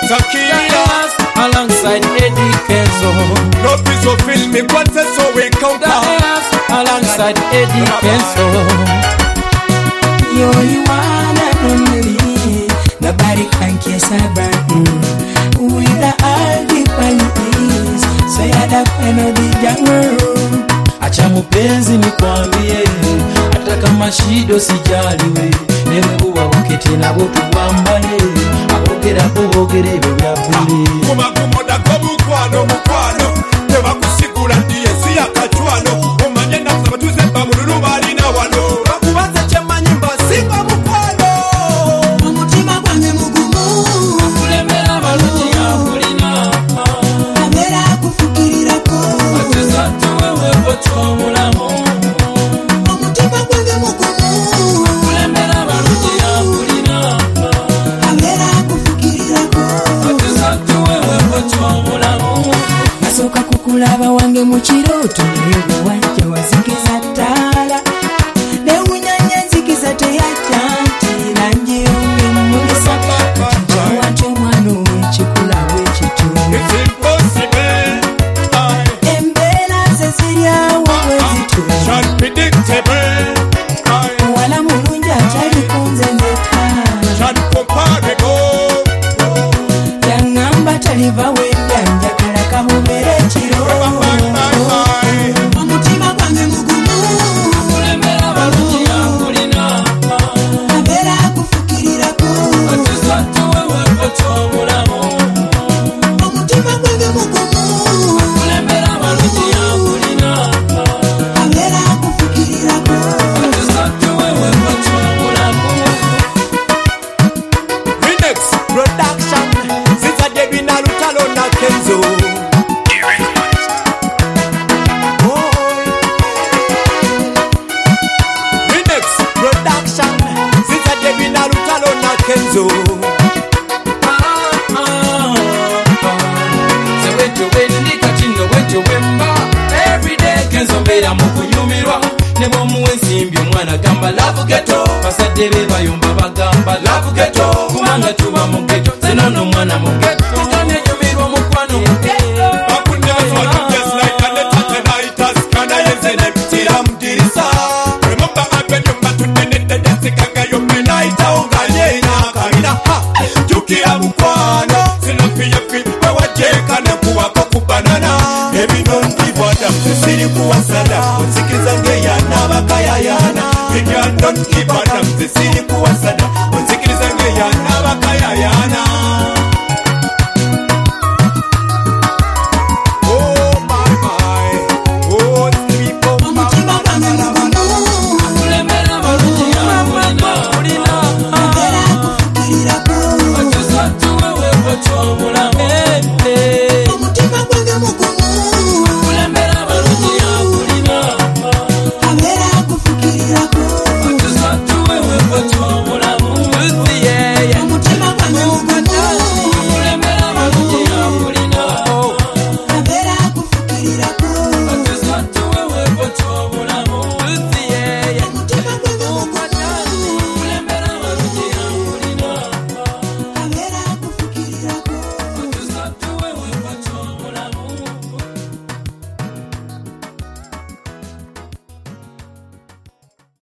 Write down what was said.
Sakias alongside Eddie Kenzo. No piece of film me what say so we counter. Alongside Eddie Kenzo. You're the one and only. Nobody can kiss a brand. With all the qualities, so you're the pen of the jungle. Acha mupenzi nikwambie, hata kama shido sijaliwe, nemebuwa uketi na botu wambale, abogera bogere bebabule. Kumakumoda kwa mukwano, teba kusikula ndiye siya kachwano, umanye nasaba tuzemba mululu bali na wano. Wakubaza chema nyimba simba mukwano. Umutima kwange mugumu, Akulemera baluti ya kulina, abera kufikirirako. ateza tuwewe botu omulamu. Umutima kwange mugumu, Akulemera baluti ya kulina, abera kufikirirako. ateza tuwewe botu omulamu. Nasoka kukulaba wange mu kiroto, lero wajja wazikiza ttaala. Newunyanya nzikiza teyakyantira njeyonge mmulisa. Njawanti omwana ow'ekikula bwekityo. It's impossible. Embeera ze ziryawo bwe zityo. Unpredictable. Muwala mulungi atyaliko nze nzekka. Uncomparable. Yaŋŋamba taliva w'edda njagala kamubere ekiro. Omutima gwange mugumu, Akulemera baluti ya kulina, abeera akufikirirako. ateza tuwewe botu omulamu. Omutima gwange mugumu, Akulemera baluti ya kulina, abeera akufikirirako. ateza tuwewe botu omulamu. Remix production. Sita Debbie na Lutalo na Kenzo. Remix production. Sita Debbie na Lutalo na Kenzo. Kenzo mbeera mu kunyumirwa ne bw'omuwa ensimbi omwana gamba love ghetto, basadde be bayomba bagamba love ghetto.